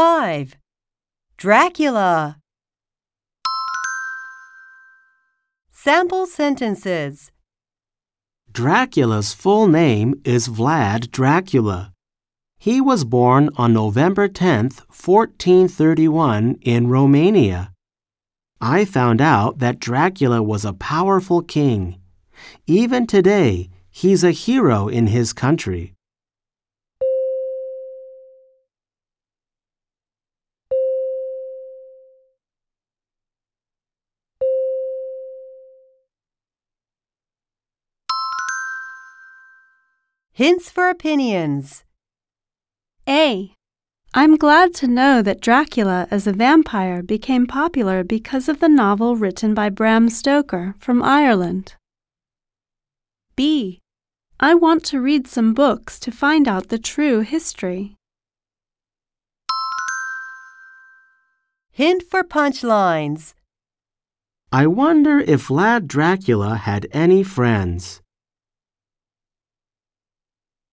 5. Dracula. Sample sentences. Dracula's full name is Vlad Dracula. He was born on November 10, 1431 in Romania. I found out that Dracula was a powerful king. Even today, he's a hero in his country. Hints for opinions. A. I'm glad to know that Dracula as a vampire became popular because of the novel written by Bram Stoker from Ireland. B. I want to read some books to find out the true history. Hint for punchlines. I wonder if Vlad Dracula had any friends.